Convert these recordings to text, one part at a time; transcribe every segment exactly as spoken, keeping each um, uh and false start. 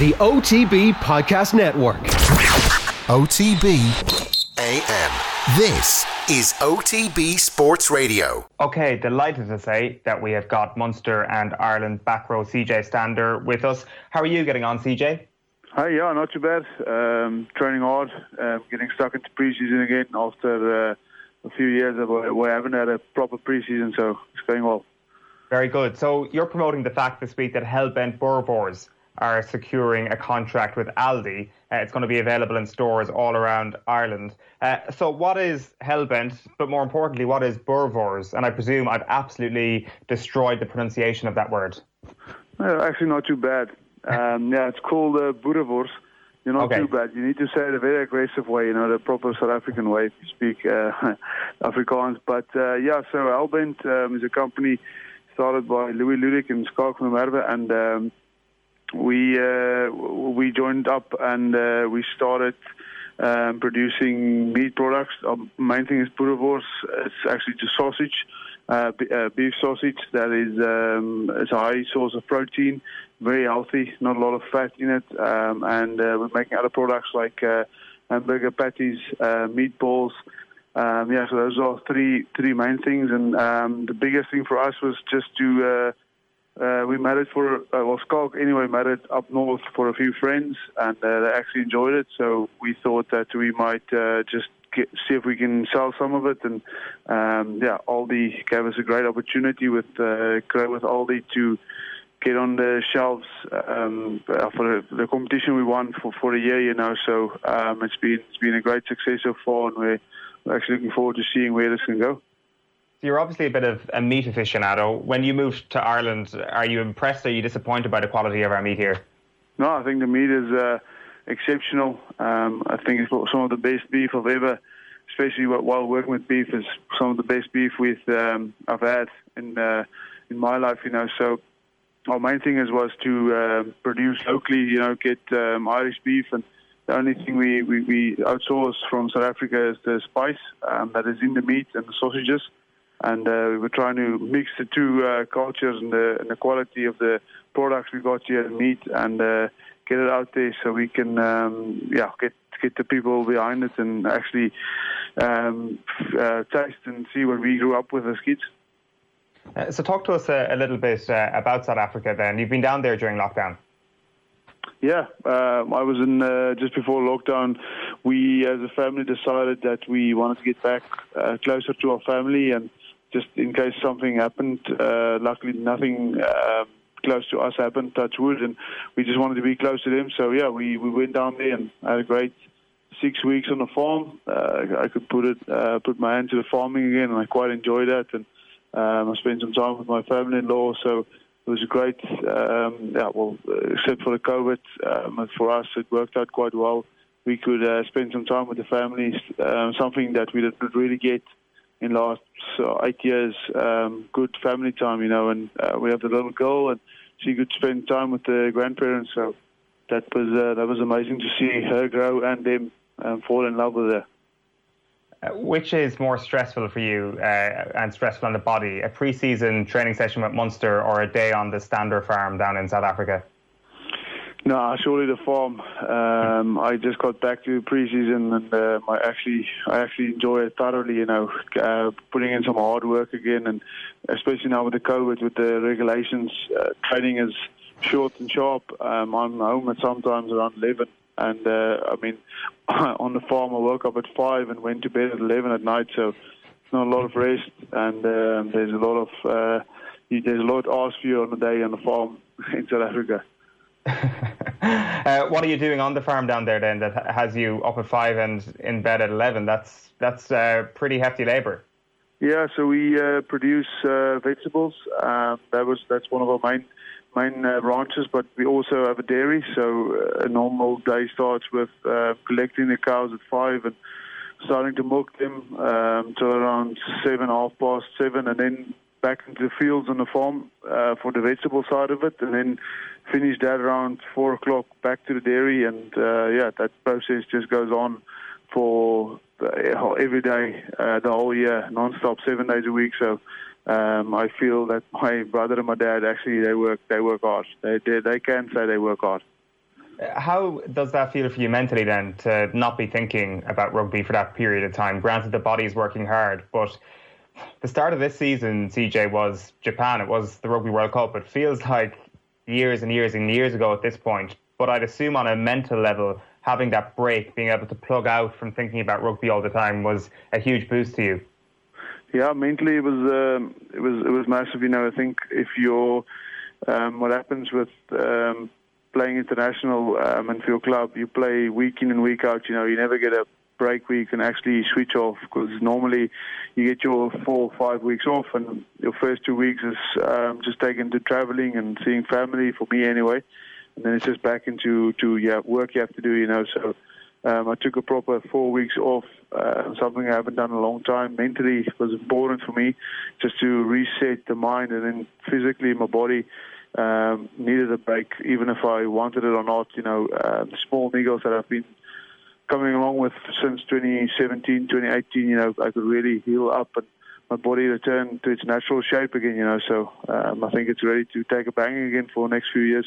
the O T B Podcast Network. O T B A M. This is O T B Sports Radio. Okay, delighted to say that we have got Munster and Ireland back row C J Stander with us. How are you getting on, C J? Hi, yeah, not too bad. Um, training hard, uh, getting stuck into pre-season again after uh, a few years of where I haven't had a proper pre-season, so it's going well. Very good. So you're promoting the fact this week that Hellbent Burgers are securing a contract with Aldi. Uh, it's going to be available in stores all around Ireland. Uh, so what is Hellbent, but more importantly, what is Burgers? And I presume I've absolutely destroyed the pronunciation of that word. Uh, actually, not too bad. Um, yeah, it's called uh, Burgers. You're not okay. too bad. You need to say it a very aggressive way, you know, the proper South African way if you speak uh, Afrikaans. But uh, yeah, so Hellbent um, is a company started by Louis Ludik and Skalk van der Merwe, and um, we uh, we joined up and uh, we started um, producing meat products. Our main thing is Burgers. It's actually just sausage, uh, b- uh, beef sausage that is um, it's a high source of protein, very healthy, not a lot of fat in it, um, and uh, we're making other products like uh, hamburger patties, uh, meatballs. Um, yeah, so those are three three main things, and um, the biggest thing for us was just to uh, uh, we made it for uh, well, Skalk anyway made it up north for a few friends, and uh, they actually enjoyed it. So we thought that we might uh, just get, see if we can sell some of it, and um, yeah, Aldi gave us a great opportunity with uh, with Aldi to get on the shelves um, for the, the competition we won for, for a year, you know. So um, it's been it's been a great success so far, and we're We're actually looking forward to seeing where this can go. So you're obviously a bit of a meat aficionado. When you moved to Ireland, are you impressed or are you disappointed by the quality of our meat here? No, I think the meat is uh, exceptional. Um, I think it's some of the best beef I've ever, especially while working with beef, is some of the best beef with um, I've had in uh, in my life. You know, so our main thing is was to uh, produce locally. You know, get um, Irish beef, and the only thing we, we, we outsource from South Africa is the spice um, that is in the meat and the sausages. And uh, we're trying to mix the two uh, cultures and the, and the quality of the products we got here, the meat, and uh, get it out there so we can um, yeah get get the people behind it and actually um, uh, taste and see what we grew up with as kids. Uh, so talk to us a, a little bit uh, about South Africa then. You've been down there during lockdown. Yeah, um, I was in uh, just before lockdown. We, as a family, decided that we wanted to get back uh, closer to our family, and just in case something happened. Uh, luckily, nothing uh, close to us happened. Touch wood, and we just wanted to be close to them. So yeah, we, we went down there and had a great six weeks on the farm. Uh, I could put it uh, put my hand to the farming again, and I quite enjoyed that. And um, I spent some time with my family-in-law. So it was great, um, yeah, well, except for the COVID, um, for us it worked out quite well. We could uh, spend some time with the families, um, something that we didn't really get in the last uh, eight years, um, good family time, you know, and uh, we have the little girl, and she could spend time with the grandparents, so that was uh, that was amazing to see her grow and them um, fall in love with her. Uh, which is more stressful for you uh, and stressful on the body, a pre-season training session with Munster or a day on the Stander farm down in South Africa? No, surely the farm. Um, I just got back to pre-season, and uh, I actually I actually enjoy it thoroughly, you know, uh, putting in some hard work again, and especially now with the COVID, with the regulations, uh, training is short and sharp. Um, I'm home at sometimes around eleven. And, uh, I mean, on the farm, I woke up at five and went to bed at eleven at night, so it's not a lot of rest, and um, there's a lot of, uh, there's a lot asked for you on the day on the farm in South Africa. uh, what are you doing on the farm down there then that has you up at five and in bed at eleven? That's, that's uh, pretty hefty labour. Yeah, so we uh, produce uh, vegetables. Um, that was That's one of our main main uh, ranches, but we also have a dairy, so uh, a normal day starts with uh, collecting the cows at five and starting to milk them um, till around seven, half past seven, and then back into the fields on the farm uh, for the vegetable side of it, and then finish that around four o'clock back to the dairy, and uh, yeah, that process just goes on for every day, uh, the whole year, non-stop, seven days a week, so Um, I feel that my brother and my dad actually they work they work hard. They they, they can say they work hard. How does that feel for you mentally then, to not be thinking about rugby for that period of time? Granted, the body's working hard, but the start of this season, C J, was Japan. It was the Rugby World Cup. It feels like years and years and years ago at this point. But I'd assume on a mental level, having that break, being able to plug out from thinking about rugby all the time, was a huge boost to you. Yeah, mentally it was um, it was it was massive. You know, I think if you're um, what happens with um, playing international um, and for your club, you play week in and week out. You know, you never get a break where you can actually switch off, because normally you get your four or five weeks off, and your first two weeks is um, just taken to traveling and seeing family, for me anyway, and then it's just back into to yeah work you have to do. You know, so. Um, I took a proper four weeks off, uh, something I haven't done in a long time. Mentally, it was important for me just to reset the mind, and then physically my body um, needed a break, even if I wanted it or not. You know, uh, small niggles that I've been coming along with since twenty seventeen, twenty eighteen, you know, I could really heal up and my body return to its natural shape again, you know. So um, I think it's ready to take a bang again for the next few years.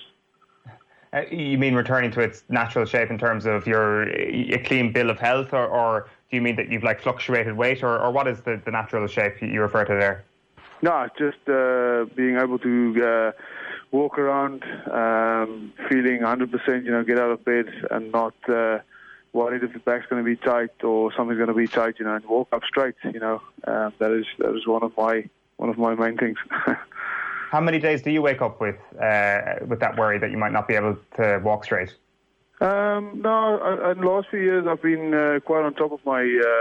Uh, you mean returning to its natural shape in terms of your a clean bill of health, or, or do you mean that you've like fluctuated weight, or, or what is the, the natural shape you refer to there? No, just uh, being able to uh, walk around, um, feeling one hundred percent, you know, get out of bed and not uh, worried if the back's going to be tight or something's going to be tight, you know, and walk up straight, you know. Um, that is that is one of my one of my main things. How many days do you wake up with uh, with that worry that you might not be able to walk straight? Um, no, I, in the last few years I've been uh, quite on top of my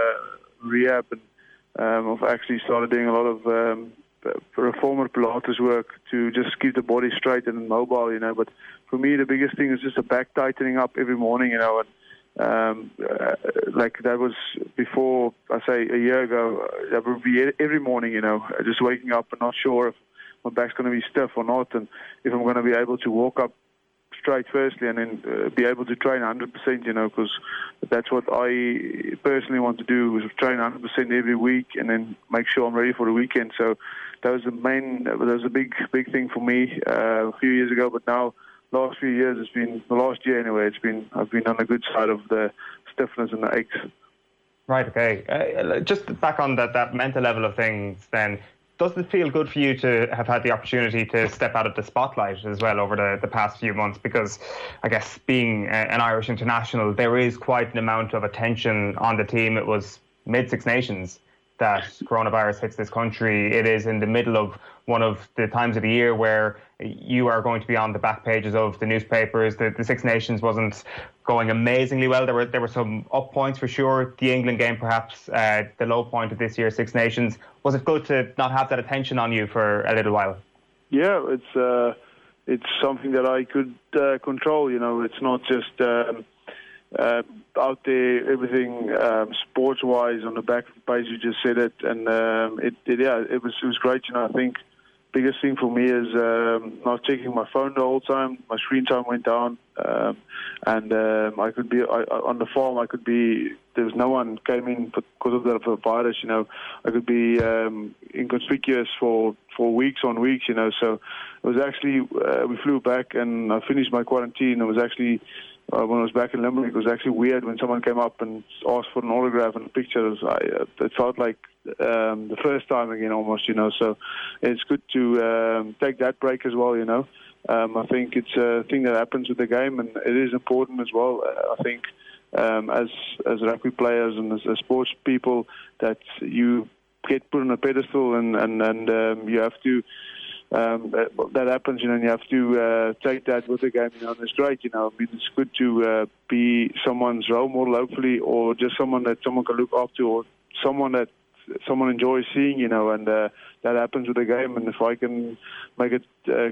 uh, rehab, and um, I've actually started doing a lot of um, reformer Pilates work to just keep the body straight and mobile, you know. But for me, the biggest thing is just the back tightening up every morning, you know. And um, uh, like that was before, I say a year ago, that would be every morning, you know, just waking up and not sure if my back's going to be stiff or not, and if I'm going to be able to walk up straight firstly, and then uh, be able to train one hundred percent, you know, because that's what I personally want to do, is train one hundred percent every week and then make sure I'm ready for the weekend. So that was the main, that was a big, big thing for me uh, a few years ago, but now, last few years, it's been, the last year anyway, it's been, I've been on the good side of the stiffness and the aches. Right, okay. Uh, just back on that, that mental level of things then, does it feel good for you to have had the opportunity to step out of the spotlight as well over the, the past few months? Because I guess being an Irish international, there is quite an amount of attention on the team. It was mid-Six Nations that coronavirus hits this country. It is in the middle of one of the times of the year where you are going to be on the back pages of the newspapers. The, the Six Nations wasn't going amazingly well. There were there were some up points for sure. The England game, perhaps uh, the low point of this year's Six Nations. Was it good to not have that attention on you for a little while? Yeah, it's uh, it's something that I could uh, control. You know, it's not just um, uh, out there everything um, sports-wise on the back of the page. You just said it, and um, it, it yeah, it was it was great. You know, I think biggest thing for me is um, not checking my phone the whole time. My screen time went down, um, and um, I could be I, on the farm. I could be there was no one came in because of the virus. You know, I could be um, inconspicuous for, for weeks on weeks. You know, so it was actually uh, we flew back and I finished my quarantine. It was actually. Uh, when I was back in Limerick, it was actually weird when someone came up and asked for an autograph and a picture. It, was, I, uh, it felt like um, the first time again, almost, you know. So it's good to um, take that break as well, you know. Um, I think it's a thing that happens with the game, and it is important as well. Uh, I think um, as as rugby players and as, as sports people, that you get put on a pedestal, and and and um, you have to. Um, that, that happens, you know, and you have to uh, take that with the game, you know, and it's great, you know. I mean, it's good to uh, be someone's role model, hopefully, or just someone that someone can look up to, or someone that someone enjoys seeing, you know, and uh, that happens with the game. And if I can make it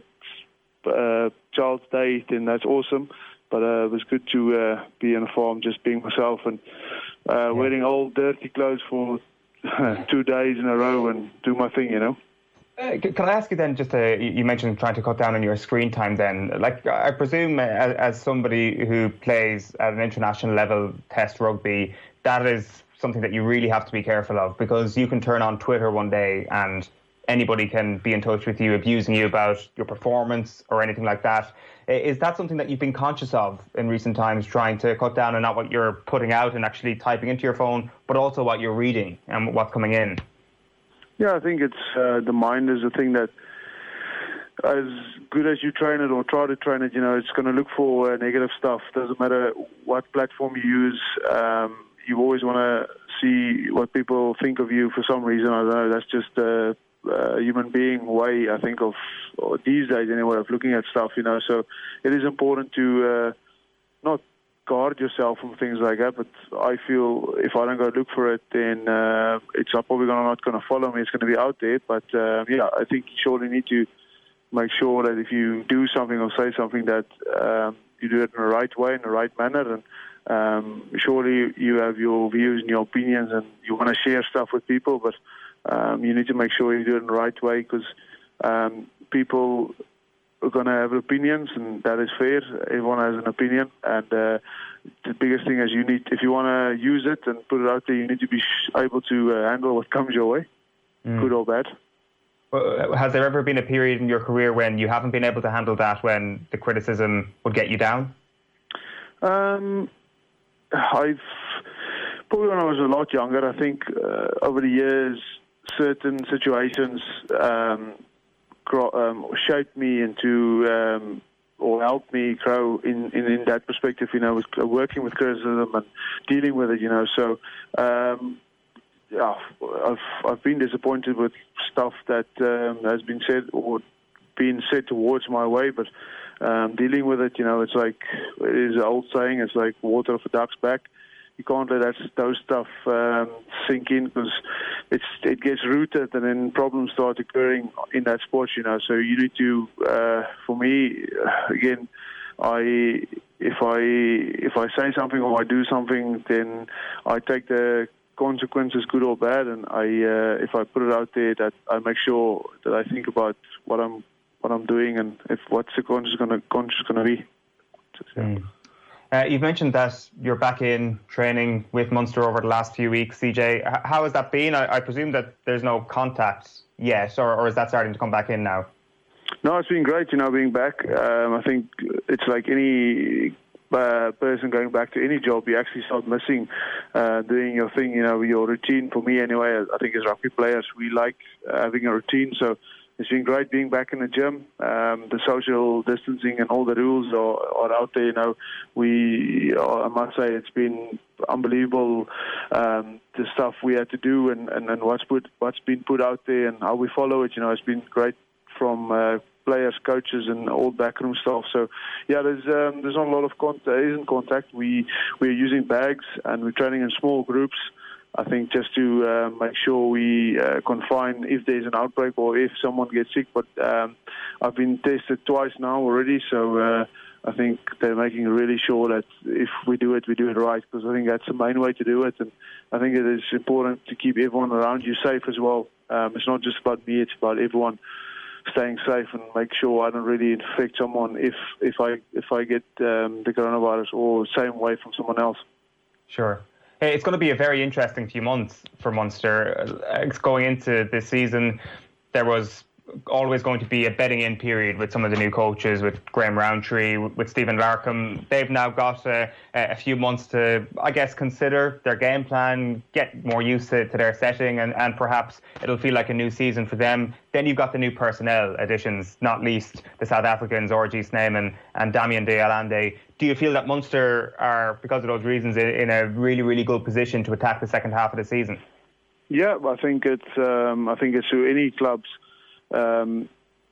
uh, uh, Child's Day, then that's awesome. But uh, it was good to uh, be in a farm, just being myself, and uh, yeah. wearing old, dirty clothes for two days in a row and do my thing, you know. Uh, can I ask you then, just uh, you mentioned trying to cut down on your screen time then. Like, I presume uh, as, as somebody who plays at an international level test rugby, that is something that you really have to be careful of, because you can turn on Twitter one day and anybody can be in touch with you, abusing you about your performance or anything like that. Is that something that you've been conscious of in recent times, trying to cut down on not what you're putting out and actually typing into your phone, but also what you're reading and what's coming in? Yeah, I think it's uh, the mind is the thing that, as good as you train it or try to train it, you know, it's going to look for uh, negative stuff. Doesn't matter what platform you use. Um, you always want to see what people think of you for some reason. I don't know. That's just a, a human being way, I think, of or these days anyway, of looking at stuff, you know. So it is important to uh, not guard yourself from things like that. But I feel if I don't go look for it, then uh, it's probably gonna, not going to follow me. It's going to be out there. But uh, yeah, I think you surely need to make sure that if you do something or say something, that um, you do it in the right way, in the right manner. And um, surely you have your views and your opinions, and you want to share stuff with people, but um, you need to make sure you do it in the right way, because um, people are going to have opinions, and that is fair. Everyone has an opinion, and uh, the biggest thing is you need, if you want to use it and put it out there, you need to be able to uh, handle what comes your way, mm. good or bad. Has there ever been a period in your career when you haven't been able to handle that, when the criticism would get you down? Um, I've probably when I was a lot younger. I think uh, over the years, certain situations um, grow, um, shaped me into um, or helped me grow in, in, in that perspective. You know, with working with criticism and dealing with it. You know, so. Um, Yeah, I've I've been disappointed with stuff that um, has been said or been said towards my way, but um, dealing with it, you know, it's like it is an old saying. It's like water off a duck's back. You can't let that those stuff um, sink in, because it's it gets rooted, and then problems start occurring in that sport. You know, so you need to. Uh, for me, again, I. If I if I say something or I do something, then I take the consequences, good or bad, and I uh, if I put it out there, that I make sure that I think about what I'm what I'm doing, and if what's the conscious going to conscious going to be. Mm. Uh, you've mentioned that you're back in training with Munster over the last few weeks, C J. H- how has that been? I, I presume that there's no contact yet, or, or is that starting to come back in now? No, it's been great, you know, being back. Um, I think it's like any uh, person going back to any job, you actually start missing uh, doing your thing, you know, your routine. For me anyway, I think as rugby players, we like uh, having a routine. So it's been great being back in the gym. Um, the social distancing and all the rules are, are out there, you know. We, I must say, it's been unbelievable, um, the stuff we had to do, and, and, and what's put what's been put out there and how we follow it. You know, it's been great from uh, players, coaches, and all backroom staff. So, yeah, there's um, there's not a lot of contact. There isn't contact. We we're using bags, and we're training in small groups. I think just to uh, make sure we uh, confine if there's an outbreak or if someone gets sick. But um, I've been tested twice now already, so uh, I think they're making really sure that if we do it, we do it right, because I think that's the main way to do it. And I think it is important to keep everyone around you safe as well. Um, it's not just about me, it's about everyone staying safe and make sure I don't really infect someone if if I if I get um, the coronavirus or same way from someone else. Sure. Hey, it's going to be a very interesting few months for Munster. It's going into this season, there was always going to be a bedding in period with some of the new coaches, with Graham Rowntree, with Stephen Larkham. They've now got a, a few months to, I guess, consider their game plan, get more used to, to their setting, and, and perhaps it'll feel like a new season for them. Then you've got the new personnel additions, not least the South Africans, R G Snyman and Damian De Allende. Do you feel that Munster are, because of those reasons, in, in a really, really good position to attack the second half of the season? Yeah, I think it's um, I think it's to any club's Um,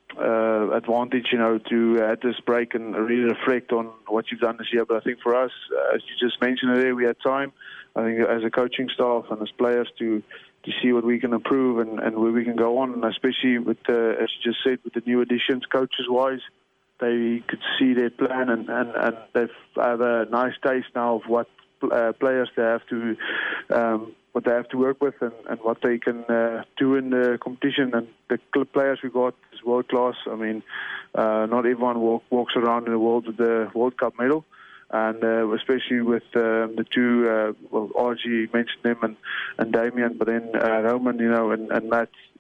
uh, advantage, you know, to uh, at this break and really reflect on what you've done this year. But I think for us, uh, as you just mentioned earlier, we had time, I think, as a coaching staff and as players to to see what we can improve and, and where we can go on, and especially with, uh, as you just said, with the new additions, coaches-wise, they could see their plan and, and, and they've have a nice taste now of what uh, players they have to um, what they have to work with and, and what they can uh, do in the competition. And the players we got is world class. I mean, uh, not everyone walk, walks around in the world with the World Cup medal. And uh, especially with uh, the two, uh, well, R G mentioned him and, and Damien, but then uh, Roman, you know, and, and Matt,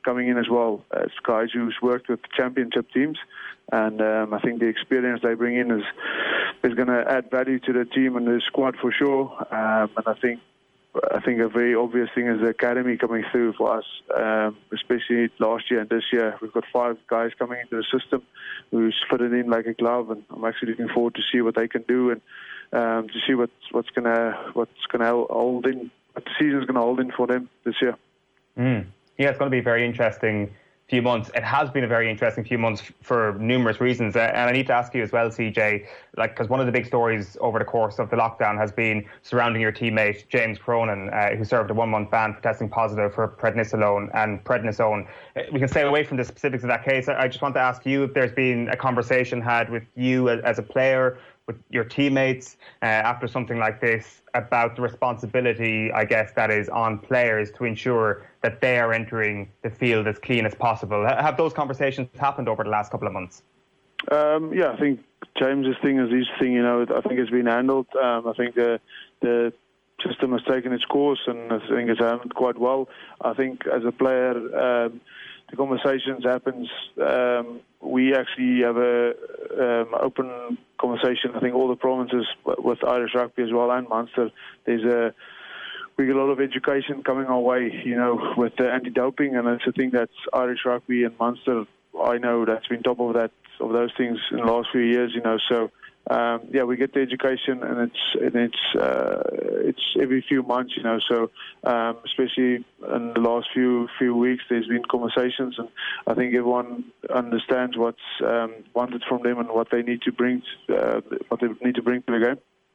coming in as well as guys who's worked with championship teams, and um, I think the experience they bring in is is going to add value to the team and the squad for sure. Um, and I think I think a very obvious thing is the academy coming through for us, um, especially last year and this year. We've got five guys coming into the system who's fitted in like a glove, and I'm actually looking forward to see what they can do and um, to see what's what's gonna what's gonna hold in, what the season's gonna hold in for them this year. Mm. Yeah, it's going to be a very interesting few months. It has been a very interesting few months for numerous reasons, uh, and I need to ask you as well, C J, like, because one of the big stories over the course of the lockdown has been surrounding your teammate James Cronin, uh, who served a one-month ban for testing positive for prednisolone and prednisone. Uh, we can stay away from the specifics of that case. I, I just want to ask you if there's been a conversation had with you as, as a player, with your teammates, uh, after something like this, about the responsibility, I guess, that is on players to ensure that they are entering the field as clean as possible. Have those conversations happened over the last couple of months? Um, yeah, I think James's thing is his thing. You know, I think it's been handled. Um, I think the the system has taken its course, and I think it's handled quite well. I think as a player, um, the conversations happens. Um, we actually have a um, open conversation. I think all the provinces with Irish Rugby as well and Munster, there's a we get a lot of education coming our way, you know, with the anti-doping, and it's a thing that's Irish Rugby and Munster. I know that's been top of that of those things in the last few years, you know. So um, yeah, we get the education, and it's and it's uh, it's every few months, you know. So um, especially in the last few few weeks, there's been conversations, and I think everyone understands what's um, wanted from them and what they need to bring, uh, what they need to bring to the game.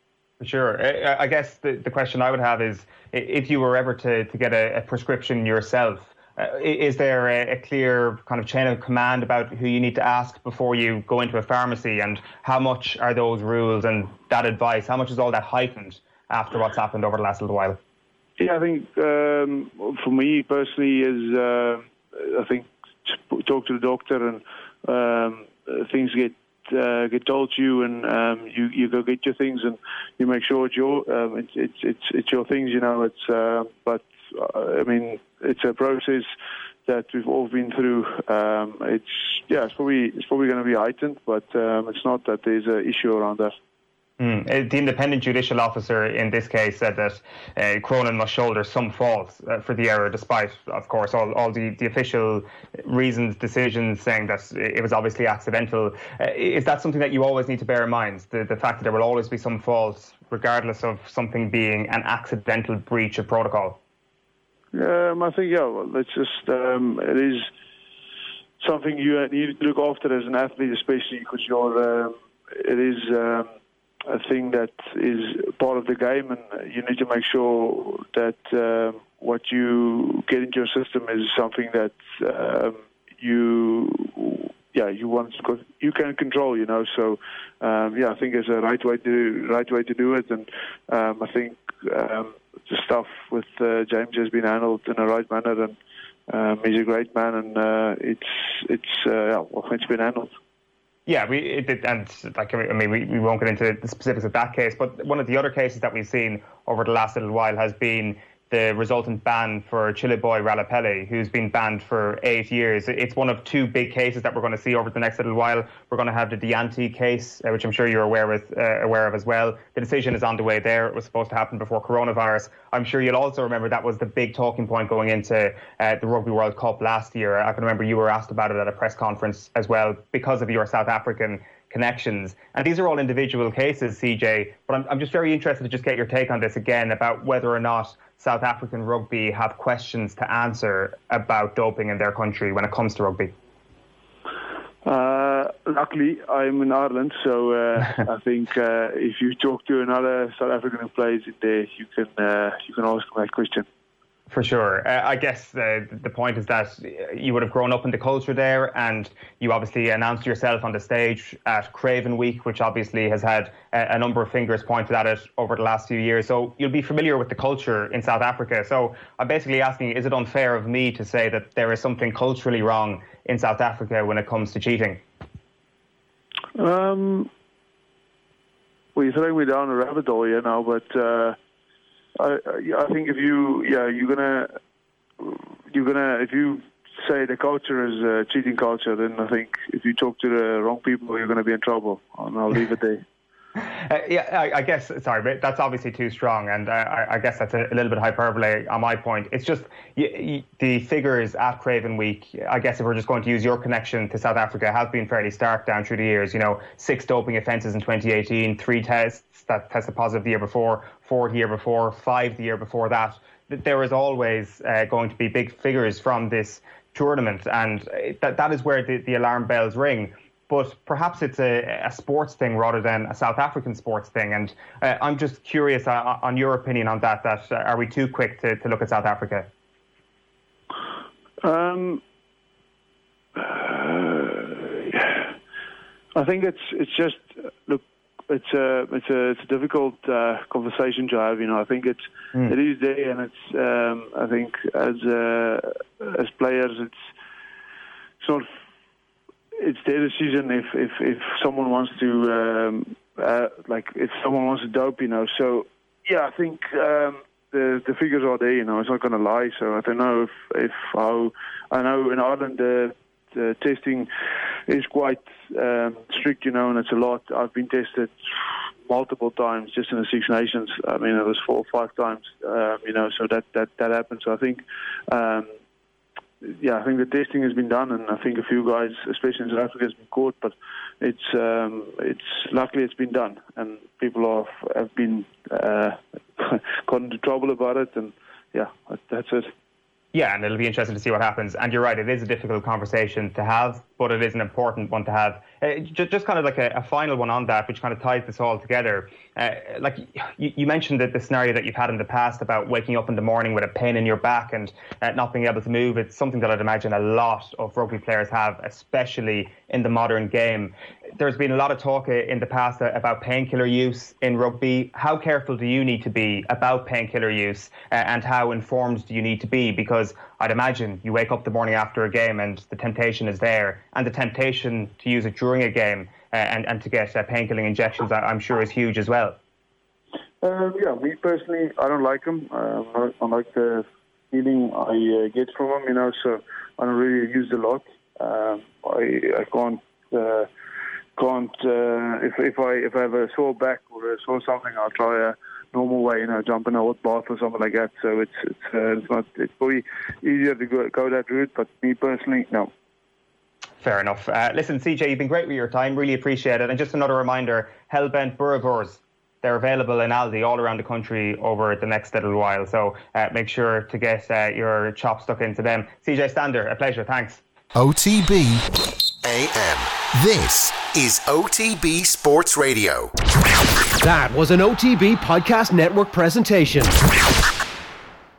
Sure. I guess the, the question I would have is, if you were ever to, to get a, a prescription yourself, uh, is there a, a clear kind of chain of command about who you need to ask before you go into a pharmacy, and how much are those rules and that advice, how much is all that heightened after what's happened over the last little while? Yeah, I think um, for me personally is, uh, I think, talk to the doctor, and um, things get Uh, get told to you, and um, you you go get your things, and you make sure it's your um, it's it's it's it's your things, you know. It's uh, but uh, I mean, it's a process that we've all been through. Um, it's yeah, it's probably it's probably going to be heightened, but um, it's not that there's an issue around that. Mm. The independent judicial officer in this case said that uh, Cronin must shoulder some fault uh, for the error, despite, of course, all, all the, the official reasons, decisions saying that it was obviously accidental. Uh, is that something that you always need to bear in mind, the, the fact that there will always be some fault, regardless of something being an accidental breach of protocol? Um, I think, yeah, well, it's just, um, it is something you need to look after as an athlete, especially because you're, um, it is... Um, a thing that is part of the game, and you need to make sure that um, what you get into your system is something that um, you, yeah, you want to, you can control, you know. So, um, yeah, I think it's a right way to right way to do it, and um, I think um, the stuff with uh, James has been handled in a right manner, and um, he's a great man, and uh, it's it's uh, yeah, well, it's been handled. Yeah, we it, it, and like I mean, we, we won't get into the specifics of that case, but one of the other cases that we've seen over the last little while has been the resultant ban for Chile boy Ralapelli, who's been banned for eight years. It's one of two big cases that we're going to see over the next little while. We're going to have the Dianti case, uh, which I'm sure you're aware with uh, aware of as well. The decision is on the way there. It was supposed to happen before coronavirus. I'm sure you'll also remember that was the big talking point going into uh, the Rugby World Cup last year. I can remember you were asked about it at a press conference as well because of your South African connections. And these are all individual cases, C J, but I'm, I'm just very interested to just get your take on this again about whether or not South African rugby have questions to answer about doping in their country when it comes to rugby. Uh, luckily, I'm in Ireland, so uh, I think uh, if you talk to another South African who plays in there, you can uh, you can ask them that question. For sure. Uh, I guess uh, the point is that you would have grown up in the culture there, and you obviously announced yourself on the stage at Craven Week, which obviously has had a, a number of fingers pointed at it over the last few years. So you'll be familiar with the culture in South Africa. So I'm basically asking, is it unfair of me to say that there is something culturally wrong in South Africa when it comes to cheating? Um, well, you're throwing me down a rabbit hole here now, but... Uh I, I think if you, yeah, you're gonna, you're gonna, if you say the culture is a cheating culture, then I think if you talk to the wrong people, you're going to be in trouble. And I'll leave it there. Uh, yeah, I, I guess, sorry, but that's obviously too strong, and uh, I, I guess that's a, a little bit hyperbole on my point. It's just y- y- the figures at Craven Week, I guess if we're just going to use your connection to South Africa, have been fairly stark down through the years. You know, six doping offences in twenty eighteen, three tests that tested positive the year before, four the year before, five the year before that. There is always uh, going to be big figures from this tournament, and that that is where the, the alarm bells ring. But perhaps it's a, a sports thing rather than a South African sports thing. And uh, I'm just curious uh, on your opinion on that, that uh, are we too quick to, to look at South Africa? Um, uh, I think it's it's just, look, it's a, it's a, it's a difficult uh, conversation to have. You know, I think it's, mm. it is there, and it's, um, I think as uh, as players, it's, it's not, it's their decision if, if, if someone wants to, um, uh, like, if someone wants to dope, you know. So, yeah, I think um, the the figures are there, you know. It's not going to lie. So I don't know if, if how, I know in Ireland the, the testing is quite um, strict, you know, and it's a lot. I've been tested multiple times just in the Six Nations. I mean, it was four or five times, um, you know, so that, that, that happened. So I think... Um, Yeah, I think the testing has been done, and I think a few guys, especially in South Africa, has been caught. But it's um, it's luckily it's been done, and people have have been uh, got into trouble about it, and yeah, that's it. Yeah, and it'll be interesting to see what happens. And you're right, it is a difficult conversation to have, but it is an important one to have. Uh, just, just kind of like a, a final one on that, which kind of ties this all together. Uh, like you, you mentioned that the scenario that you've had in the past about waking up in the morning with a pain in your back and uh, not being able to move. It's something that I'd imagine a lot of rugby players have, especially in the modern game. There's been a lot of talk in the past about painkiller use in rugby. How careful do you need to be about painkiller use, uh, and how informed do you need to be? Because I'd imagine you wake up the morning after a game and the temptation is there, and the temptation to use it during a game uh, and, and to get uh, painkilling injections, I'm sure, is huge as well. Uh, yeah, me personally, I don't like them. Uh, I don't like the feeling I uh, get from them, you know, so I don't really use the lot. Uh, I, I can't... Uh, Can't uh, if if I if I have a sore back or a sore something, I'll try a normal way, you know, jump in a hot bath or something like that. So it's it's uh, it's not it's probably easier to go go that route. But me personally, no. Fair enough. Uh, listen, C J, you've been great with your time. Really appreciate it. And just another reminder: Hellbent Boerewors. They're available in Aldi all around the country over the next little while. So uh, make sure to get uh, your chop stuck into them. C J Stander, a pleasure. Thanks. O T B A M. This is O T B Sports Radio. That was an O T B Podcast Network presentation.